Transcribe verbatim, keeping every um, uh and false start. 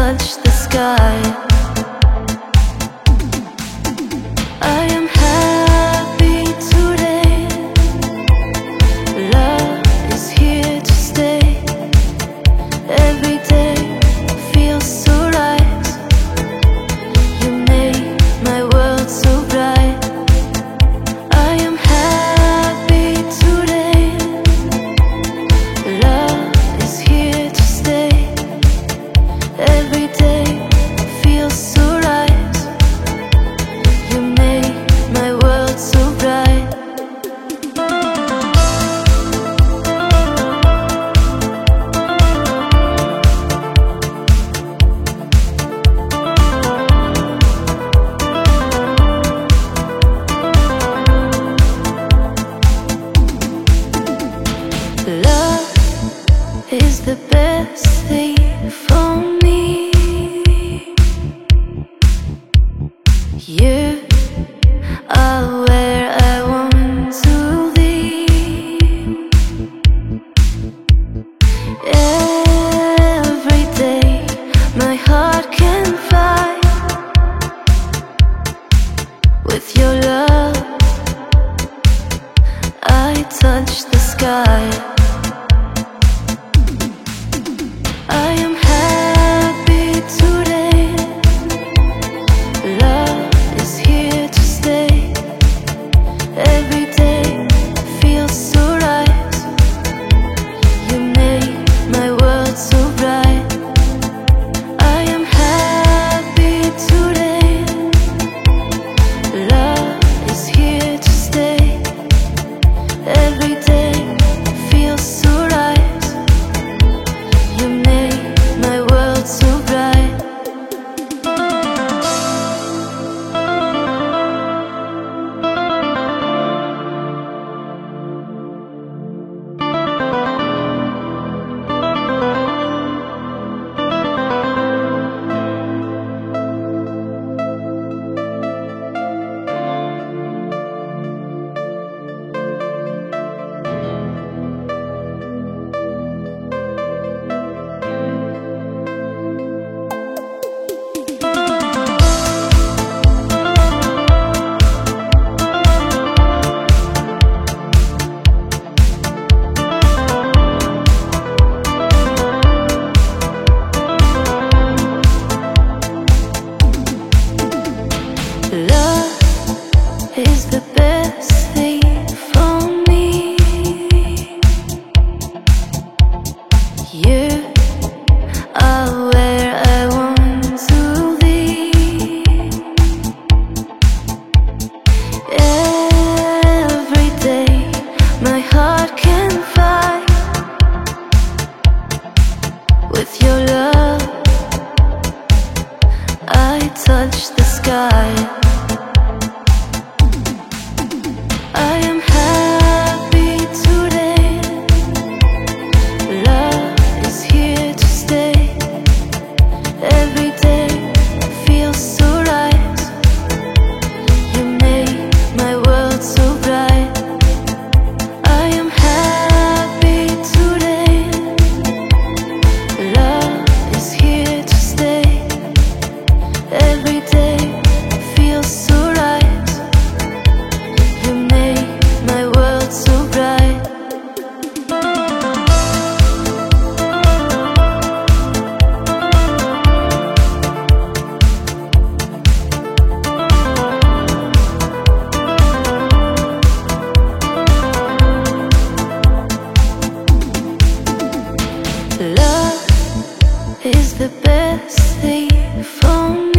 touch the sky. I am happy today. Love is here to stay. Every day feels so right. You made my world so bright. I am happy today. Love is here to stay. Every day feels so right. You made my world so bright. Love is the best thing for me. You are where I want to be. Every day my heart can fight. With your love I touch the sky. I am happy today. Love is here to stay. Every day feels so right. You made my world so bright. I am happy today. Love is here to stay. Every day feels so right. You made my world so bright. Love is the best thing for me. You are where I want to be. Every day my heart can fight. With your love I touch the sky. I am happy today. Love is here to stay. Every day feels so right. You made my world so bright. I am happy today. Love is here to stay. Every day feels so right. You made my world so bright. Love is the best thing for me.